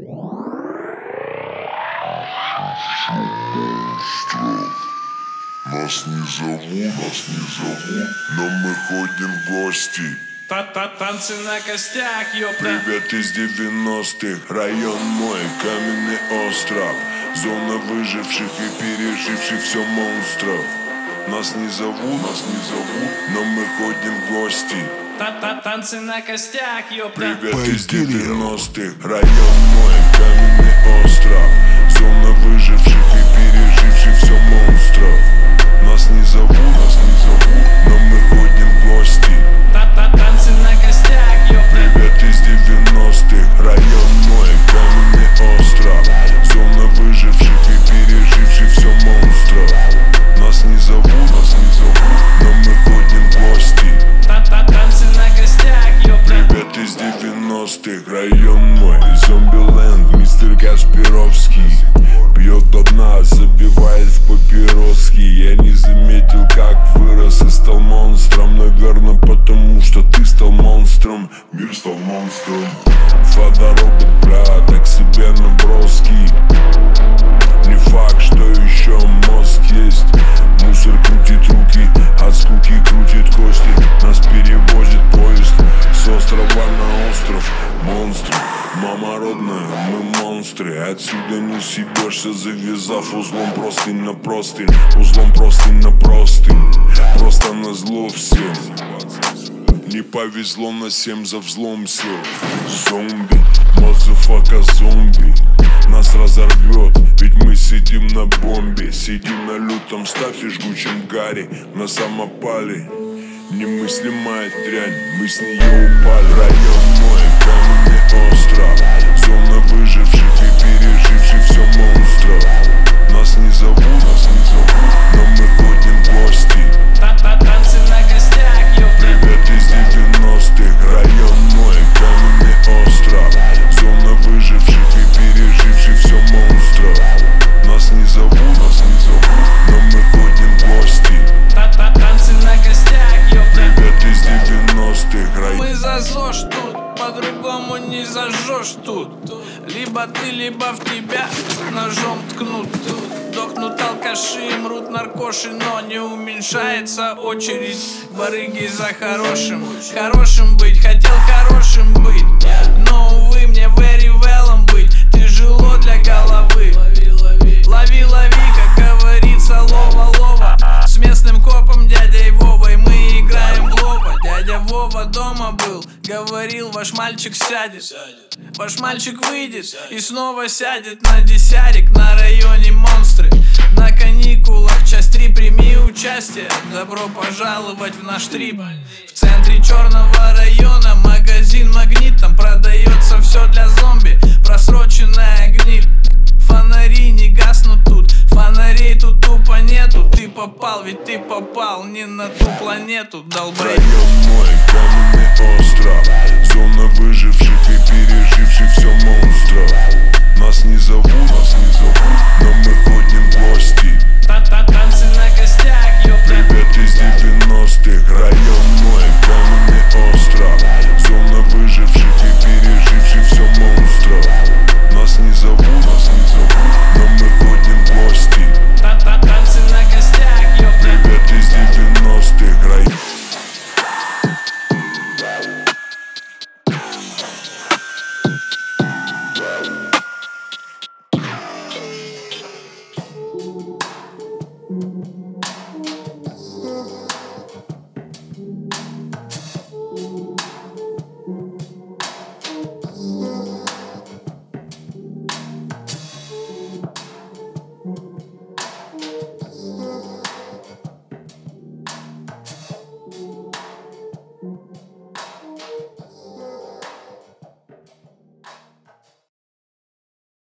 Нас не зовут, но мы ходим в гости. Танцы на костях, ёпта. Привет из 90-х, район мой, каменный остров. Зона выживших и переживших все монстров. Нас не зовут, но мы ходим в гости. Танцы на костях, ёпта. Привет из 90-х, район мой, каменный остров. Зона выживших и переживших все монстров. Нас не зовут, но мы ходим в гости. Танцы на костях, ёпта. Привет из 90-х, район мой, каменный остров. Зона выживших и переживших все монстров. Нас не зовут, но мы ходим в гости. Танцы на костях, ёпта. Привет из 90-х, район мой, зомби-ленд, мистер Кашпировский. Пьет до дна, забивает в папироски. Я не заметил, как вырос и стал монстром. Наверное, потому что ты стал монстром. Мир стал монстром. Фоторобот, брат, так себе наброски. Не факт, что еще мозг есть. Мусор крутит руки, от скуки крутит кости. Нас перевозит поезд с острова на остров. Монстры, мама родная, мы монстры. Отсюда не съебешься, завязав узлом простынь на простынь. Узлом простынь на простынь. Просто назло всем. Не повезло на 7 за взлом сел. Зомби, мазафака зомби. Нас разорвет, ведь мы сидим на бомбе. Сидим на лютом стафе, жгучем гаре. На самопале немыслимая дрянь, мы с нее упали. Район мой, каменный остров. Зона выживших и переживших все монстров. Нас не зовут, но мы ходим в гости. Танцы на костях, ёпта. Привет из 90-х, район мой, каменный остров. Зона выживших и переживших все монстров. Нас не зовут, но мы ходим в гости. Танцы на костях, ёпта. Привет из 90-х, район. Мы за ЗОЖ тут, по-другому не зажжешь тут. Либо ты, либо в тебя ножом ткнут. Дохнут алкаши, мрут наркоши, но не уменьшается очередь барыги за хорошим. Хорошим быть, хотел хорошим быть, но, увы, мне very well быть тяжело для головы. Лови, лови, как говорится, лова. С местным копом дядей Вовой мы играем в лова. Дядя Вова дома был, говорил, ваш мальчик сядет. Ваш мальчик выйдет и снова сядет на десятик. На районе монстры, на каникулах, часть 3, прими участие. Добро пожаловать в наш трип. В центре черного района магазин Магнит. Там продается все для зомби, просроченная гниль. Фонари не гаснут тут, фонарей тут тупо нету. Ты попал, ведь ты попал не на ту планету, долбоеб.